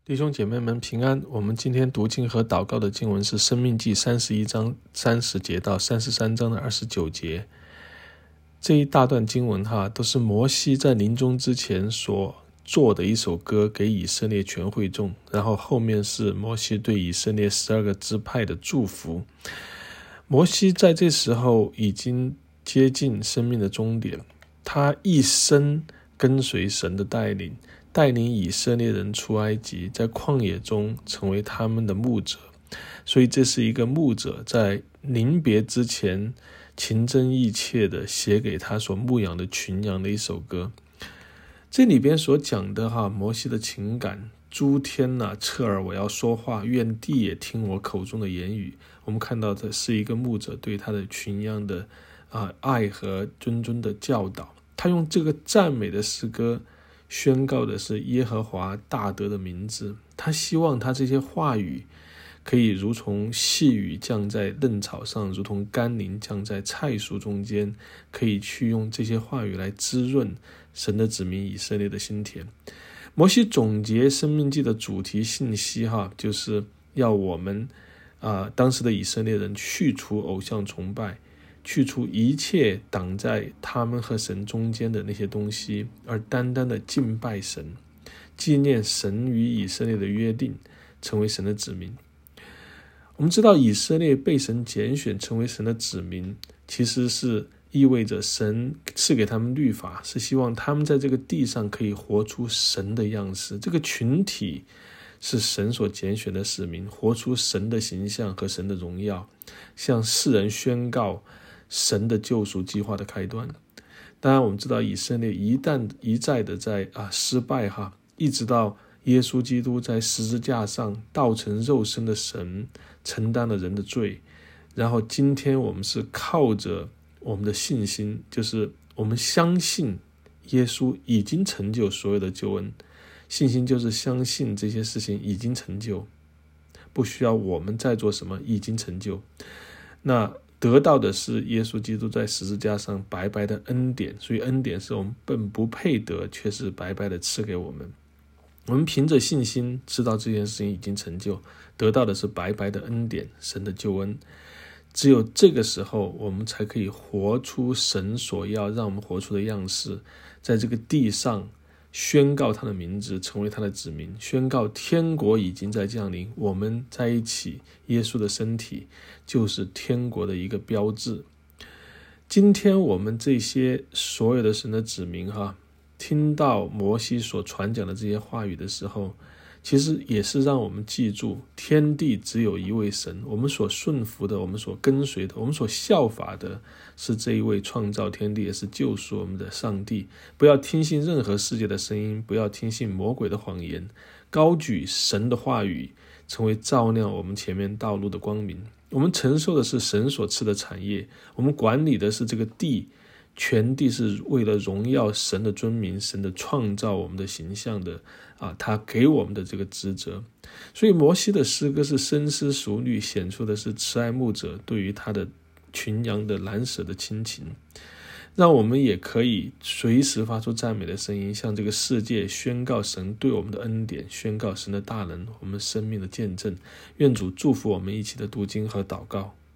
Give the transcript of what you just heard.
弟兄姐妹们平安。我们今天读经和祷告的经文是申命记31章30节到33章的29节。这一大段经文都是摩西在临终之前所做的一首歌给以色列全会众，然后后面是摩西对以色列12个支派的祝福。摩西在这时候已经接近生命的终点，他一生跟随神的带领以色列人出埃及，在旷野中成为他们的牧者。所以这是一个牧者在临别之前情真意切的写给他所牧养的群羊的一首歌。这里边所讲的摩西的情感，诸天侧耳我要说话，愿地也听我口中的言语。我们看到的是一个牧者对他的群羊的爱和谆谆的教导。他用这个赞美的诗歌宣告的是耶和华大德的名字。他希望他这些话语可以如同细雨降在嫩草上，如同甘霖降在菜蔬中间，可以去用这些话语来滋润神的子民以色列的心田。摩西总结申命记的主题信息就是要我们当时的以色列人去除偶像崇拜，去除一切挡在他们和神中间的那些东西，而单单的敬拜神，纪念神与以色列的约定，成为神的子民。我们知道以色列被神拣选成为神的子民，其实是意味着神赐给他们律法，是希望他们在这个地上可以活出神的样式。这个群体是神所拣选的子民，活出神的形象和神的荣耀，向世人宣告神的救赎计划的开端。当然我们知道以色列一再的在失败一直到耶稣基督在十字架上道成肉身的神承担了人的罪，然后今天我们是靠着我们的信心，就是我们相信耶稣已经成就所有的救恩。信心就是相信这些事情已经成就，不需要我们再做什么，已经成就。那得到的是耶稣基督在十字架上白白的恩典，所以恩典是我们本不配得，却是白白的赐给我们。我们凭着信心知道这件事情已经成就，得到的是白白的恩典，神的救恩。只有这个时候，我们才可以活出神所要让我们活出的样式，在这个地上宣告他的名字，成为他的子民，宣告天国已经在降临，我们在一起，耶稣的身体就是天国的一个标志。今天我们这些所有的神的子民听到摩西所传讲的这些话语的时候，其实也是让我们记住天地只有一位神，我们所顺服的，我们所跟随的，我们所效法的是这一位创造天地也是救赎我们的上帝。不要听信任何世界的声音，不要听信魔鬼的谎言，高举神的话语，成为照亮我们前面道路的光明。我们承受的是神所赐的产业，我们管理的是这个地，全地是为了荣耀神的尊名，神的创造我们的形象的他给我们的这个职责。所以摩西的诗歌是深思熟虑，显出的是慈爱牧者对于他的群羊的懒舍的亲情，让我们也可以随时发出赞美的声音，向这个世界宣告神对我们的恩典，宣告神的大能，我们生命的见证。愿主祝福我们一起的读经和祷告。